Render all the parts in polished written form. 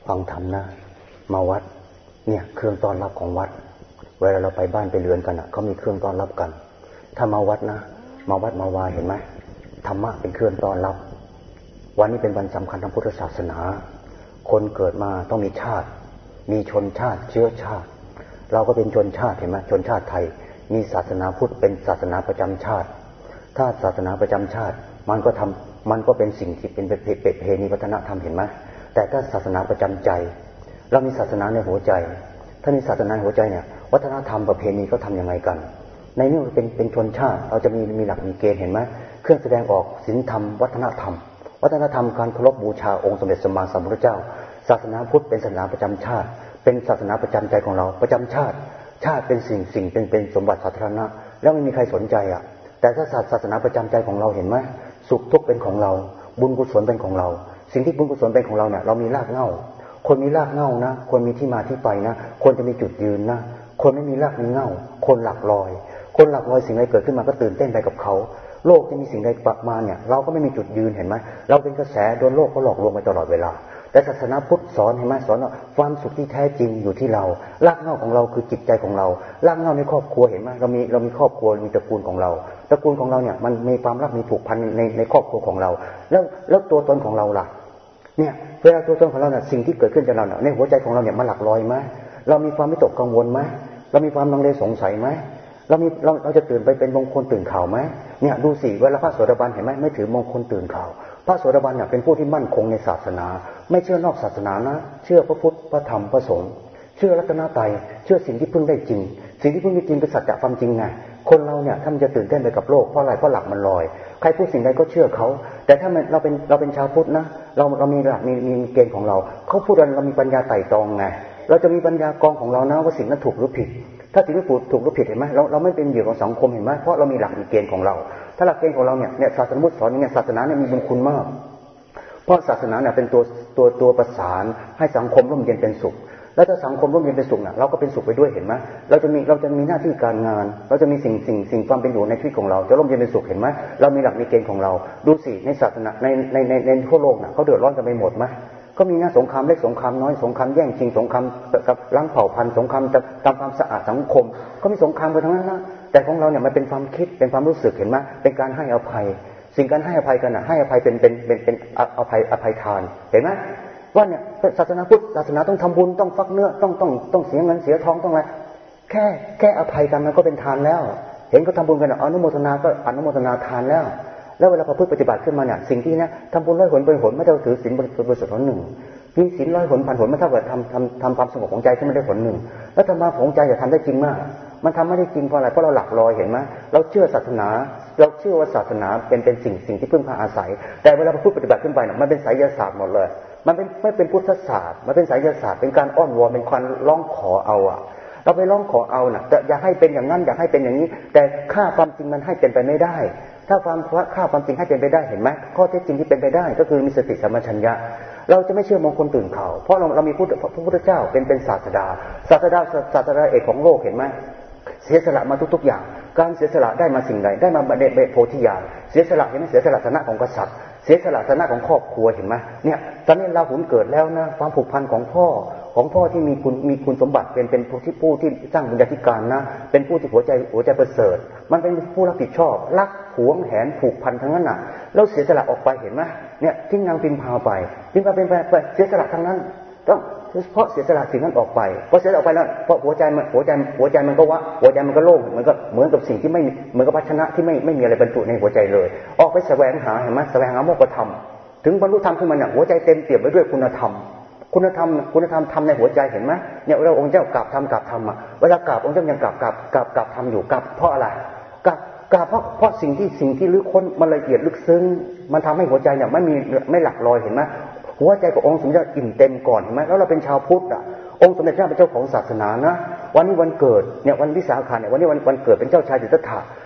ฟังธรรมนะมาวัดเนี่ยเครื่องต้อนรับของวัดเวลาเราไปบ้านไปเรือนกันเขามีเครื่องต้อนรับกันถ้ามาวัดนะมาวัดมาวาเห็นไหมธรรมะเป็นเครื่องต้อนรับวันนี้เป็นวันสำคัญทางพุทธศาสนาคนเกิดมาต้องมีชาติมีชนชาติเชื้อชาติเราก็เป็นชนชาติเห็นไหมชนชาติไทยมีศาสนาพุทธเป็นศาสนาประจำชาติถ้าศาสนาประจำชาติมันก็เป็นสิ่งที่เป็นเพณีวัฒนธรรมเห็นไหมแต่ถ้าศาสนาประจำใจเรามีศาสนาในหัวใจถ้ามีศาสนาในหัวใจเนี่ยวัฒนธรรมประเพณีเขาทำยังไงกันในนี้เป็นชนชาติเราจะมีหลักมีเกณฑ์เห็นไหมเครื่องแสดงออกศีลธรรมวัฒนธรรมการเคารพบูชาองค์สมเด็จสัมมาสัมพุทธเจ้าศาสนาพุทธเป็นศาสนาประจำชาติเป็นศาสนาประจำใจของเราประจำชาติเป็นสิ่งเป็นสมบัติสาธารณะแล้วไม่มีใครสนใจแต่ถ้าศาสนาประจำใจของเราเห็นไหมสุขทุกข์เป็นของเราบุญกุศลเป็นของเราสิ่งที่บุญกุศลเป็นของเราเนี่ยเรามีรากเหง้าคนมีรากเหง้านะคนมีที่มาที่ไปนะคนจะมีจุดยืนนะคนไม่มีรากมีเหง้าคนหลักลอยสิ่งใดเกิดขึ้นมาก็ตื่นเต้นไปกับเขาโลกจะมีสิ่งใดปรับมาเนี่ยเราก็ไม่มีจุดยืนเห็นไหมเราเป็นกระแสโดนโลกเขาหลอกลวงไปตลอดเวลาแต่ศาสนาพุทธสอนเห็นไหมสอนว่าความสุขที่แท้จริงอยู่ที่เรารากเหง้าของเราคือจิตใจของเรารากเหง้าในครอบครัวเห็นไหมเรามีครอบครัวมีตระกูลของเราเนี่ยมันมีความรักมีผูกพันในครอบครัวของเราแล้วตัวตนของเราล่ะเนี่ยเวลาตัวตนของเราเนี่ยสิ่งที่เกิดขึ้นจากเราเนี่ยในหัวใจของเราเนี่ยมันหลักลอยไหมเรามีความวิตกกังวลไหมเรามีความลังเลสงสัยไหมเราจะตื่นไปเป็นมงคลตื่นข่าวไหมเนี่ยดูสิเวลาพระโสดาบันเห็นไหมไม่ถือมงคลตื่นข่าวพระโสดาบันเนี่ยเป็นผู้ที่มั่นคงในศาสนาไม่เชื่อนอกศาสนานะเชื่อพระพุทธพระธรรมพระสงฆ์เชื่อรัตนตรัยเชื่อสิ่งที่พึ่งได้จริงสิ่งที่พึ่งได้จริงเป็นสัจจะความจริงไงคนเราเนี่ยถ้ามันจะตื่นเต้นไปกับโลกเพราะอะไรเพราะหลักมันลอยใครพูดสิ่งใดก็เชื่อเขาแต่ถ้าเราเป็นชาวพุทธนะเรามีหลักมีเกณฑ์ของเราเขาพูดเรามีปัญญาไต่ตรองไงเราจะมีปัญญากองของเรานะว่าสิ่งนั้นถูกหรือผิดถ้าสิ่งที่ถูกหรือผิดเห็นไหมเราไม่เป็นเหยื่อของสังคมเห็นไหมเพราะเรามีหลักมีเกณฑ์ของเราถ้าหลักเกณฑ์ของเราเนี่ยศาสนาพุทธสอนอย่างเงี้ยศาสนาเนี่ยมีบุญคุณมากเพราะศาสนาเนี่ยเป็นตัวประสานให้สังคมร่มเย็นเป็นสุขแล้วถ้าสังคมร่มเย็นเป็นสุขเนี่ยเราก็เป็นสุขไปด้วยเห็นไหมเราจะมีหน้าที่การงานเราจะมีสิ่งความเป็นอยู่ในชีวิตของเราจะร่มเย็นเป็นสุขเห็นไหมเรามีหลักมีเกณฑ์ของเราดูสิในศาสนาในทั่วโลกน่ะเขาเดือดร้อนกันไปหมดไหมก็มีสงครามเล็กสงครามน้อยสงครามแย่งชิงสงครามกับล้างเผ่าพันธุ์สงครามทำความสะอาดสังคมก็มีสงครามกันทั้งนั้นนะแต่ของเราเนี่ยมันเป็นความคิดเป็นความรู้สึกเห็นไหมเป็นการให้อภัยสิ่งการให้อภัยกันนะให้อภัยเป็นอภัยทานเห็นไหมว่าเนี่ยศาสนาพุทธศาสนาต้องทำบุญต้องฟักเนื้อต้องเสียเงินเสียทองต้องอะไรแค่อภัยกันมันก็เป็นทานแล้วเห็นเขาทำบุญกันอนุโมทนาก็อนุโมทนาทานแล้วเวลาประพฤติปฏิบัติขึ้นมาเนี่ยสิ่งที่เนี่ยทำบุญ100 หนเป็นหนไม่เท่าถือศีลบริสุทธิ์หนหนึ่งมีศีล100 หนพันหนไม่เท่ากับทำความสงบของใจที่ไม่ได้หนหนึ่งแล้วธรรมะของใจจะทำได้จริงมากมันทำไม่ได้จริงเพราะอะไรเพราะเราหลักลอยเห็นไหมเราเชื่อศาสนาเราเชื่อว่าศาสนาเป็นสิ่งที่พึ่งพาอาศัยแต่เวลาประพฤติปฏิบัติขึ้นไปเนี่ยมันเป็นไสยศาสตร์หมดเลยมันไม่เป็นพุทธศาสตร์มันเป็นไสยศาสตร์เป็นการอ้อนวอนเป็นการร้องขอเอาเราไปร้องขอเอาน่ะแต่อยากให้เป็นอย่างนั้นอยากให้เป็นอย่างนี้แต่ค่าความจริงมันให้เป็นไปไม่ได้ถ้าค่าความจริงให้เป็นไปได้เห็นไหมข้อเท็จจริงที่เป็นไปได้ก็คือมีสติสัมปชัญญะเราจะไม่เชื่อมงคลตื่นข่าวเพราะเรามีพระพุทธเจ้าเป็นศาสดาเอกของโลกเห็นไหมเสียสละมาทุกอย่างการเสียสละได้มาสิ่งใดได้มาเบโพธิญาณเสียสละเห็นไหมเสียสละฐานะของกษัตริย์เสียสละฐานะของครอบครัวเห็นไหมเนี่ยตอนนี้ราหุลเกิดแล้วนะความผูกพันของพ่อที่มีคุณสมบัติเป็นผู้ที่สร้างบุญญาธิการนะเป็นผู้ที่หัวใจประเสริฐมันเป็นผู้รับผิดชอบรักหวงแหนผูกพันทั้งนั้นน่ะแล้วเสียสละออกไปเห็นไหมเนี่ยทิ้งนางพิมพาไปพิมพาเป็นไปเสียสละทั้งนั้นต้องเพราะเสียสละสิ่งนั้นออกไปพอเสียสละออกไปแล้วเพราะหัวใจมันก็วะหัวใจมันก็โล่งมันก็เหมือนกับสิ่งที่ไม่เหมือนกับภาชนะที่ไม่มีอะไรบรรจุในหัวใจเลยออกไปแสวงหาเห็นไหมแสวงหาโมกขธรรมถึงบรรลุธรรมขึ้นมาเนี่ยหัวใจเต็มเปี่ยมไปด้วยคุณธรรมทำในหัวใจเห็นไหมเนี่ยเราองค์เจ้ากราบธรรมเวลากราบองค์เจ้ายังกราบธรรมอยู่กราบเพราะอะไรกราบเพราะสิ่งที่ลึกค้นมันละเอียดลึกซึ้งมันทำให้หัวใจเนี่ยไม่หลักลอยเห็นไหมหัวใจขององค์สมเด็จอิ่มเต็มก่อนเห็นไหมแล้วเราเป็นชาวพุทธองค์สมเด็จเจ้าเป็นเจ้าของศาสนานะวันนี้วันเกิดเนี่ยวันวิสาขะเนี่ยวันนี้วันเกิดเป็นเจ้าชายสิทธัตถะ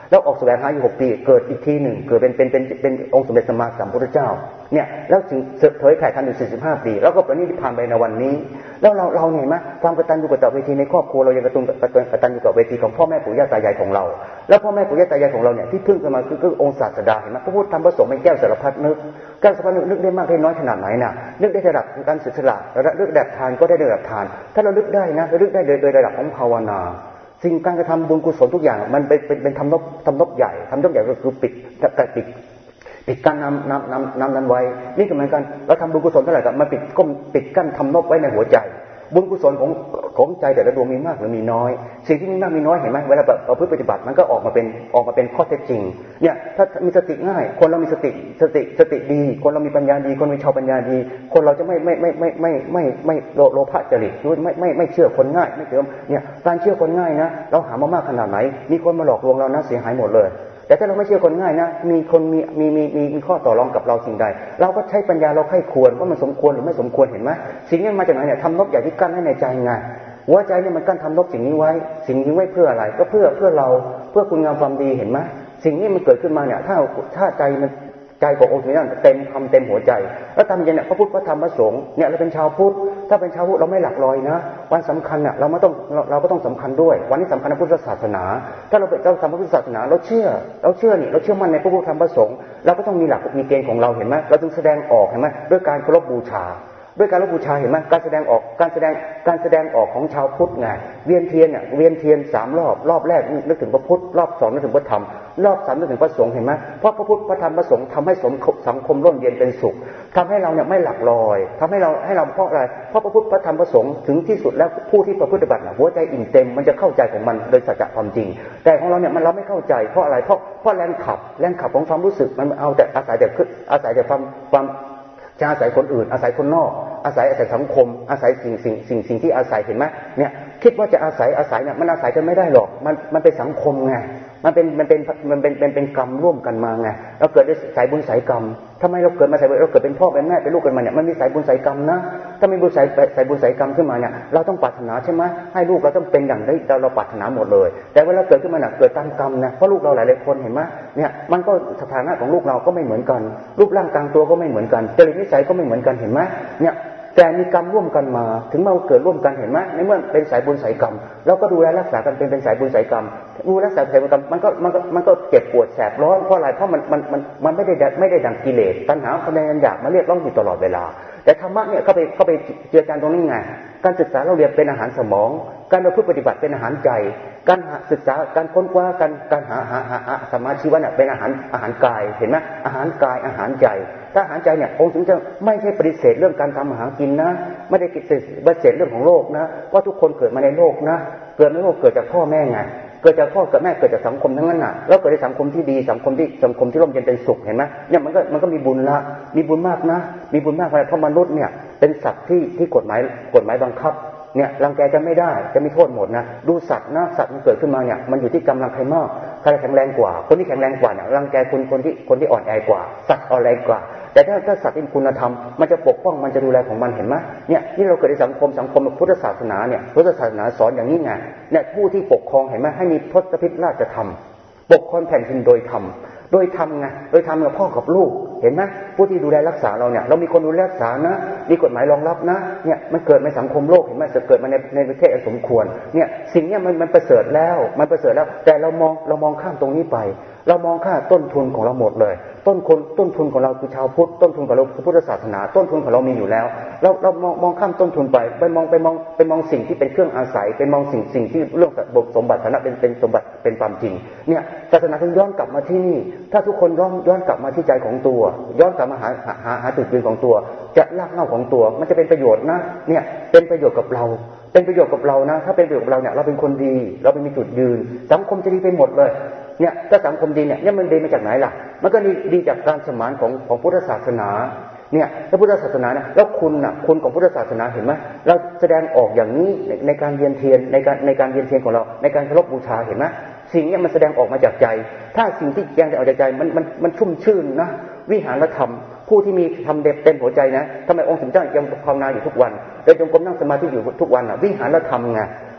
แล้วออกแสวงหาอยู่6 ปีเกิดอีกทีหนึ่งเกิดเป็นองค์สมเด็จสัมมาสัมพุทธเจ้าเนี่ยแล้วจึงเผยแผ่ธรรมอยู่45 ปีแล้วก็ปรินิพพานไปในวันนี้แล้วเราเห็นไหมความกตัญญูกตเวทีในครอบครัวเรายังกตัญญูกตเวทีของพ่อแม่ปู่ย่าตายายของเราแล้วพ่อแม่ปู่ย่าตายายของเราเนี่ยที่พึ่งกันมาคือองค์ศาสดาเห็นไหมพระพุทธธรรมพระสงฆ์เป็นแก้วสารพัดนึกแก้วสารพัดนึกได้มากได้น้อยขนาดไหนน่ะนึกได้ระดับการศึกษานึกระดับทานก็ได้ระดับทานถ้าเรานึกได้นะเรานึกได้โดยระดับของภาวนาสิ่งการกระทำบุญกุศลทุกอย่างมันเป็นทำนบใหญ่ทำนบใหญ่ก็คือปิดกั้นน้ำนั้นไว้นี่ก็เหมือนกันเราทำบุญกุศลเท่าไหร่ก็มาปิดกั้นทำนบไว้ในหัวใจบุญกุศลของใจแต่ละดวงมีมากหรือมีน้อยสิ่งที่มีมากมีน้อยเห็นไหมเวลาเราปฏิบัติมันก็ออกมาเป็นข้อเท็จจริงเนี่ยถ้ามีสติง่ายคนเรามีสติดีคนเรามีปัญญาดีคนมีชาวปัญญาดีคนเราจะไม่โลภะจริตไม่เชื่อคนง่ายไม่เชื่อเนี่ยการเชื่อคนง่ายนะเราหามามากขนาดไหนมีคนมาหลอกลวงเรานะเสียหายหมดเลยแต่ถ้าเราไม่เชื่อคนง่ายนะมีคนมีข้อต่อรองกับเราสิ่งใดเราก็ใช้ปัญญาเราไข้ควรว่ามันสมควรหรือไม่สมควรเห็นไหมสิ่งนี้มาจากไหนเนี่ยทำนบใหญ่ที่กั้นให้ในใจไงหัวใจเนี่ยมันกั้นทำนบสิ่งนี้ไว้สิ่งนี้ไว้เพื่ออะไรก็เพื่อเราเพื่อคุณงามความดีเห็นไหมสิ่งนี้มันเกิดขึ้นมาเนี่ยถ้าใจขององค์สมเด็จเต็มคำเต็มหัวใจแล้วทำยังเนี่ยพระพุทธพระธรรมพระสงฆ์เนี่ยเราเป็นชาวพุทธถ้าเป็นชาวพุทธเราไม่หลักลอยนะวันสำคัญน่ะเราก็ต้องสำคัญด้วยวันนี้สำคัญในพุทธศาสนาถ้าเราทำพุทธศาสนาเราเชื่อมั่นในพระพุทธธรรมพระสงฆ์เราก็ต้องมีหลักมีเกณฑ์ของเราเห็นไหมเราจึงแสดงออกเห็นไหมด้วยการเคารพบูชาด้วยการบูชาเห็นไหมการแสดงออกของชาวพุทธไงเวียนเทียน3 รอบแรกนึกถึงพระพุทธรอบ2นึกถึงพระธรรมรอบ3นึกถึงพระสงฆ์เห็นไหมเพราะพระพุทธพระธรรมพระสงฆ์ทำให้สังคมร่มเย็นเป็นสุขทำให้เราเนี่ยไม่หลักลอยทำให้เราเพราะอะไรเพราะพระพุทธพระธรรมพระสงฆ์ถึงที่สุดแล้วผู้ที่ประพฤติปฏิบัติหัวใจอิ่มเต็มมันจะเข้าใจของมันโดยสัจความจริงแต่ของเราเนี่ยเราไม่เข้าใจเพราะอะไรเพราะแรงขับของความรู้สึกมันเอาแต่อาศัยแต่ความจะอาศัยคนอื่นอาศัยคนนอกอาศัยสังคมอาศัยสิ่งที่อาศัยเห็นไหมเนี่ยคิดว่าจะอาศัยเนี่ยมันอาศัยกันไม่ได้หรอกมันเป็นสังคมไงมันเป็นกรรมร่วมกันมาไงเราเกิดด้วยสายบุญสายกรรมทำไมเราเกิดมาเราเกิดเป็นพ่อเป็นแม่เป็นลูกกันมาเนี่ยมันมีสายบุญสายกรรมนะถ้ามีสายบุญสายกรรมขึ้นมาเนี่ยเราต้องปรารถนาใช่ไหมให้ลูกเราต้องเป็นอย่างนี้เราปรารถนาหมดเลยแต่เวลาเกิดขึ้นมาเนี่ยเกิดตามกรรมนะเพราะลูกเราหลายคนเห็นไหมเนี่ยมันก็สถานะของลูกเราก็ไม่เหมือนกันรูปร่างกลางตัวก็ไม่เหมือนกันจริตนิสัยก็ไม่เหมือนกันเห็นไหมเนี่ยแต่มีกรรมร่วมกันมาถึงมาเกิดร่วมกันเห็นไหมในเมื่อเป็นสายบุญสายกรรมเราก็ดูแลรักษากันเป็นสายบุญสายกรรมดูรักษาสายบุญกรรมมันก็เจ็บปวดแสบร้อนเพราะอะไรเพราะมันไม่ได้ดังกิเลสตัณหาความอยากมาเรียกร้องอยู่ตลอดเวลาแต่ธรรมะเนี่ยเข้าไปเจือจานตรงนี้ไงการศึกษาเราเรียนเป็นอาหารสมองการประพฤติปฏิบัติเป็นอาหารใจการศึกษาการค้นคว้าการหาสมาชีวะเนี่ยเป็นอาหารกายเห็นไหมอาหารกายอาหารใจถ้าอาหารใจเนี่ยองค์สมเด็จไม่ใช่ปฏิเสธเรื่องการทำอาหารกินนะไม่ได้ปฏิเสธเรื่องของโลกนะว่าทุกคนเกิดมาในโลกนะเกิดในโลกเกิดจากพ่อแม่ไงเกิดจากพ่อกับแม่เกิดจากสังคมทั้งนั้นน่ะแล้วเกิดในสังคมที่ดีสังคมที่ร่มเย็นเป็นสุขเห็นไหมเนี่ยมันก็มีบุญละมีบุญมากนะมีบุญมากเพราะมนุษย์เนี่ยเป็นสัตว์ที่กฎหมายบังคับเนี่ยรังแกจะไม่ได้จะมีโทษหมดนะดูสัตว์นะสัตว์มันเกิดขึ้นมาเนี่ยมันอยู่ที่กำลังใครมากใครแข็งแรงกว่าคนที่แข็งแรงกว่าเนี่ยรังแกคนที่อ่อนแอกว่าสัตว์อ่อนแรงกว่าแต่ถ้าสัตว์เป็นคุณธรรมมันจะปกป้องมันจะดูแลของมันเห็นไหมเนี่ยนี่เราเกิดในสังคมพุทธศาสนาเนี่ยพุทธศาสนาสอนอย่างนี้ไงเนี่ยผู้ที่ปกครองเห็นไหมให้มีทศพิธราชธรรมปกครองแผ่นดินโดยธรรมไงโดยธรรมกับพ่อกับลูกเห็นไหมผู้ที่ดูแลรักษาเราเนี่ยเรามีคนดูแลรักษานะมีกฎหมายรองรับนะเนี่ยมันเกิดในสังคมโลกเห็นไหมจะเกิดมาในประเทศสมควรเนี่ยสิ่งนี้มันประเสริฐแล้วแต่เรามองข้ามตรงนี้ไปเรามองค่าต้นทุนของเราหมดเลยต้นทุนของเราคือชาวพุทธต้นทุนของเราคือพุทธศาสนาต้นทุนของเรามีอยู่แล้วเรามองข้ามต้นทุนไปมองสิ่งที่เป็นเครื่องอาศัยไปมองสิ่งที่เรื่องสมบัติฐานะเป็นสมบัติเป็นความจริงเนี่ยศาสนาถึงย้อนกลับมาที่นี่ถ้าทุกคนย้อนกลับมาที่ใจของตัวย้อนกลับมาหาจุดยืนของตัวจะรากเหง้าของตัวมันจะเป็นประโยชน์นะเนี่ยเป็นประโยชน์กับเรานะถ้าเป็นประโยชน์กับเราเนี่ยเราเป็นคนดีเราเป็นมีจุดยืนสังคมจะดีไปหมดเลยเนี่ยถ้าสังคมดีเนี่ยมันดีมาจากไหนล่ะมันก็ดีจากการสมานของพุทธศาสนาเนี่ยถ้าพุทธศาสนาเนี่ยแล้วคุณของพุทธศาสนาเห็นไหมเราแสดงออกอย่างนี้ในการเวียนเทียนในการเวียนเทียนของเราในการเคารพบูชาเห็นไหมสิ่งนี้มันแสดงออกมาจากใจถ้าสิ่งที่แสดงออกจากใจมันชุ่มชื่นนะวิหารธรรมผู้ที่มีทำเต็มหัวใจนะทำไมองค์สมเด็จยังภาวนาอยู่ทุกวันเดินจงกรมนั่งสมาธิอยู่ทุกวันวิหารธรรมไง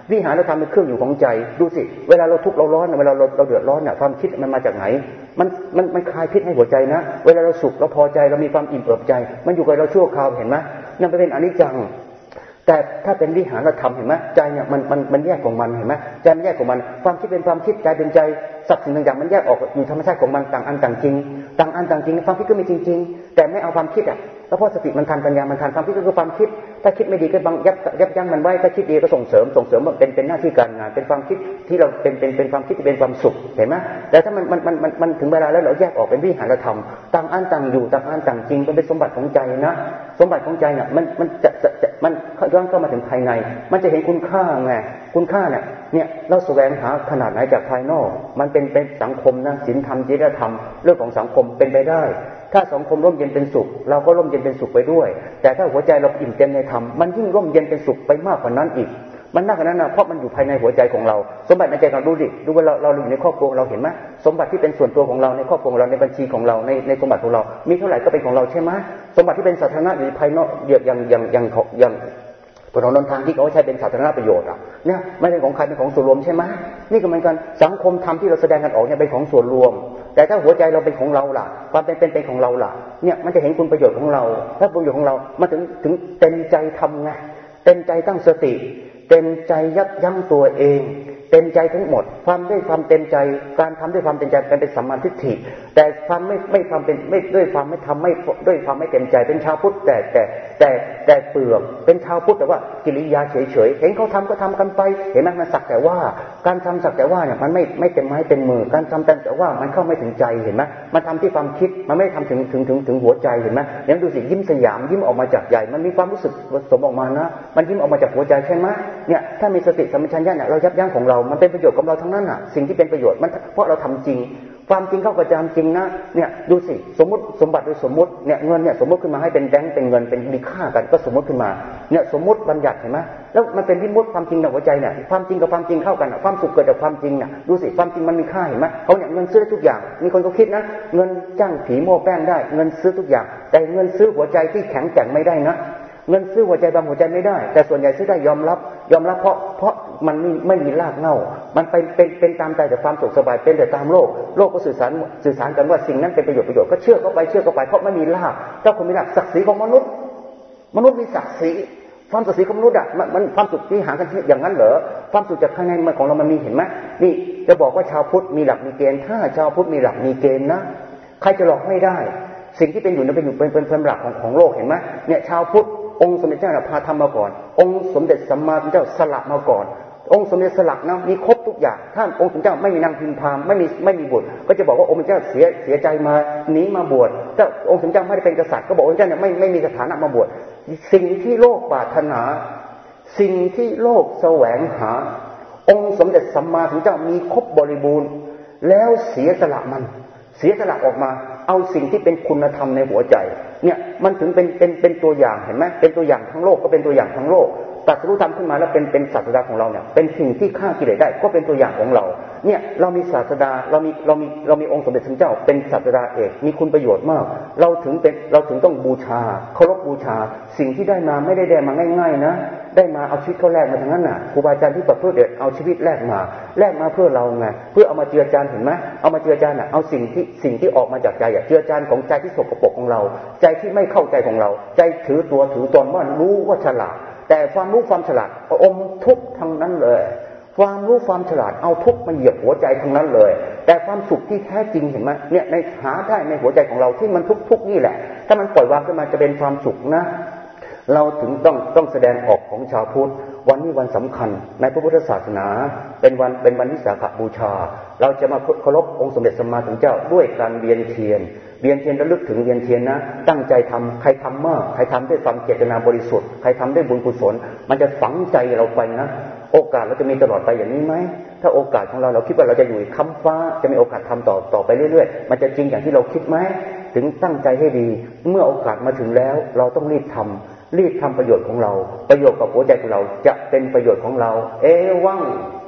วิหารธรรมเป็นเครื่องอยู่ของใจดูสิเวลาเราทุกข์เราร้อนเวลาเราเดือดร้อนเนี่ยความคิดมันมาจากไหนมันคลายพิษให้หัวใจนะเวลาเราสุขเราพอใจเรามีความอิ่มเอิบใจมันอยู่กับเราชั่วคราวเห็นไหมนั่นเป็นอนิจจังแต่ถ้าเป็นวิหารธรรมเห็นไหมใจเนี่ยมันแยกของมันเห็นไหมใจมันแยกของมันความคิดเป็นความคิดใจเป็นใจสัตว์สิ่งต่างๆมันแยกออกอยู่ธรรมชาติของมันต่างอันต่างจริงต่างอันต่างจริงความคิดก็มีจริงๆแต่ไม่เอาความคิดแล้วเพราะสติมันทันปัญญามันทันความคิดก็คือความคิดถ้าคิดไม่ดีก็บังยับยั้งมันไว้ถ้าคิดดีก็ส่งเสริมมันเป็นหน้าที่การงานเป็นความคิดที่เราเป็นความคิดที่เป็นความสุขเห็นไหมแต่ถ้ามันถึงเวลาแล้วเราแยกออกเป็นวิหารธรรมต่างอันต่างอยู่ต่างอันต่างจริงเป็นสมบัติของใจนะสมบัติของใจเนี่ยมันย้อนเข้ามาถึงภายในมันจะเห็นคุณค่าไงคุณค่าเนี่ยเราแสวงหาขนาดไหนจากภายนอกมันเป็นสังคมนะศีลธรรมจริยธรรมเรื่องของสังคมเป็นไปได้ถ้าสังคมร่มเย็นเป็นสุขเราก็ร่มเย็นเป็นสุขไปด้วยแต่ถ้าหัวใจเราอิ่มเต็มในธรรมมันยิ่งร่มเย็นเป็นสุขไปมากกว่านั้นอีกมันมากกว่านั้นนะเพราะมันอยู่ภายในหัวใจของเราสมบัติในใจเราดูว่าเราอยู่ในครอบครัวเราเห็นไหมสมบัติที่เป็นส่วนตัวของเราในครอบครัวของเราในบัญชีของเราในสมบัติของเรามีเท่าไหร่ก็เป็นของเราใช่ไหมสมบัติที่เป็นสาธารณะอยู่ภายนอกอย่างถนนหนทางที่เขาใช้เป็นสาธารณประโยชน์เนี่ยไม่เป็นของใครเป็นของส่วนรวมใช่ไหมนี่ก็เหมือนกันสังคมธรรมที่เราแสดงกันออกเนี่ยเป็นของส่วนรวมแต่ถ้าหัวใจเราเป็นของเราล่ะความเป็นของเราล่ะเนี่ยมันจะเห็นคุณประโยชน์ของเราถ้าประโยชน์ของเรามาถึงเต็มใจทำไงเต็มใจตั้งสติเต็มใจยับยั้งตัวเองเต็มใจทั้งหมดความด้วยความเต็มใจการทำด้วยความเต็มใจเป็นสัมมาทิฏฐิแต่ความไม่ทำเป็นไม่ด้วยความไม่ทำไม่ด้วยความไม่เต็มใจเป็นชาวพุทธแต่เปลือกเป็นชาวพุทธแต่ว่ากิริยาเฉยๆเห็นเขาทำก็ทำกันไปเห็นไหมมันสักแต่ว่าการทำสักแต่ว่าเนี่ยมันไม่เต็มไม้เต็มมือการทำแต่ว่ามันเข้าไม่ถึงใจเห็นไหมมันทำที่ความคิดมันไม่ทำถึงหัวใจเห็นไหมอย่างดูสิยิ้มสยามยิ้มออกมาจากใจมันมีความรู้สึกสมออกมานะมันยิ้มออกมาจากหัวใจใช่ไหมเนี่ยถ้ามีสติสัมปชัญญะเนี่ยเรายับยั้งของเรามันเป็นประโยชน์กับเราทั้งนั้นน่ะสิ่งที่เป็นประโยชน์มันเพราะเราทำจริงความจริงเข้ากับจริงนะเนี่ยดูสิสมมติสมบัติโดยสมมติเนี่ยเงินเนี่ยสมมติขึ้นมาให้เป็นแบงค์เป็นเงินเป็นมีค่ากันก็สมมติขึ้นมาเนี่ยสมมติบัญญัติเห็นไหมแล้วมันเป็นวิมุตติความจริงในหัวใจเนี่ยความจริงกับความจริงเข้ากันความสุขเกิดจากความจริงเนี่ยดูสิความจริงมันมีค่าเห็นไหมเขาเนี่ยเงินซื้อได้ทุกอย่างมีคนก็คิดนะเงินจ้างผีโม้แป้งได้เงินซื้อทุกอย่างแต่เงินซื้อหัวใจที่แข็งแกร่งไม่ได้นะเงินซื้อหัวใจบางหัวใจไม่ได้แต่ส่วนใหญ่ซื้อได้ยอมรับเพราะมันไม่มีรากเหง้ามันเป็นตามใจแต่ความสุขสบายเป็นแต่ตามโลกก็สื่อสารกันว่าสิ่งนั้นเป็นประโยชน์ก็เชื่อเข้าไปเพราะไม่มีรากถ้าคนมีรากศักดิ์ศรีของมนุษย์มีศักดิ์ศรีความศักดิ์ศรีของมนุษย์มันความสุขที่หากันอย่างนั้นเหรอความสุขจากข้างในของเรามันมีเห็นไหมนี่จะบอกว่าชาวพุทธมีหลักมีเกณฑ์ถ้าชาวพุทธมีหลักมีเกณฑ์นะใครจะหลอกไม่ได้สิ่งที่เป็นอยู่นั้นเป็นหลักของโลกเห็นไหมเนี่ยชาวพุทธองค์สมเด็จเจ้าพาทำมาก่อนองค์สมเด็จสัมมาสัมพุทธเจ้าสละมาก่อนองค์สมเด็จสลักนะมีครบทุกอย่างท่านองค์สมเด็จเจ้าไม่มีนางพิมพามไม่มีบุตรก็จะบอกว่าองค์สมเด็จเจ้าเสียใจมาหนีมาบวชถ้าองค์สมเด็จเจ้าไม่ได้เป็นกษัตริย์ก็บอกองค์สมเด็จเจ้าเนี่ยไม่มีสถานะมาบวชสิ่งที่โลกปรารถนาสิ่งที่โลกแสวงหาองค์สมเด็จสัมมาสัมพุทธเจ้ามีครบบริบูรณ์แล้วเสียสละออกมาเอาสิ่งที่เป็นคุณธรรมในหัวใจเนี่ยมันถึงเป็นตัวอย่างเห็นไหมเป็นตัวอย่างทั้งโลกก็เป็นตัวอย่างทั้งโลกตรัสรู้ธรรมขึ้นมาแล้วเป็นศาสดาของเราเนี่ยเป็นสิ่งที่ฆ่ากิเลสได้ก็เป็นตัวอย่างของเราเนี่ยเรามีศาสดาเรามีองค์สมเด็จพระเจ้าเป็นศาสดาเอกมีคุณประโยชน์มากเราถึงต้องบูชาเคารพบูชาสิ่งที่ได้มาไม่ได้มาง่ายๆนะได้มาเอาชีวิตเขาแลกมาทั้งนั้นน่ะครูบาอาจารย์ที่ประพฤติเอาชีวิตแลกมาเพื่อเราไงเพื่อเอามาเจือจานเห็นไหมเอามาเจือจานน่ะเอาสิ่งที่ออกมาจากใจเจือจานของใจที่สกปรกของเราใจที่ไม่เข้าใจของเราใจถือตัวถือตนว่ารู้ว่าฉลาดแต่ความรู้ความฉลาดอมทุกข์ทั้งนั้นเลยความรู้ความฉลาดเอาทุกข์มาเหยียบหัวใจทั้งนั้นเลยแต่ความสุขที่แท้จริงเห็นไหมเนี่ยในหาได้ในหัวใจของเราที่มันทุกข์นี่แหละถ้ามันปล่อยวางขึ้นมาจะเป็นความสุขนะเราถึงต้องแสดงออกของชาวพุทธวันนี้วันสำคัญในพระพุทธศาสนาเป็นวันวิสาขบูชาเราจะมาเคารพองค์สมเด็จสัมมาสัมพุทธเจ้าด้วยการเวียนเทียนระลึกถึงเวียนเทียนนะตั้งใจทำใครทำมากใครทำด้วยความเจตนาบริสุทธิ์ใครทำด้วยบุญกุศลมันจะฝังใจเราไปนะโอกาสเราจะมีตลอดไปอย่างนี้ไหมถ้าโอกาสของเราคิดว่าเราจะอยู่ค้ำฟ้าจะมีโอกาสทำต่อไปเรื่อยๆมันจะจริงอย่างที่เราคิดไหมถึงตั้งใจให้ดีเมื่อโอกาสมาถึงแล้วเราต้องรีบทำประโยชน์ของเราประโยชน์กับหัวใจของเราจะเป็นประโยชน์ของเราเอวัง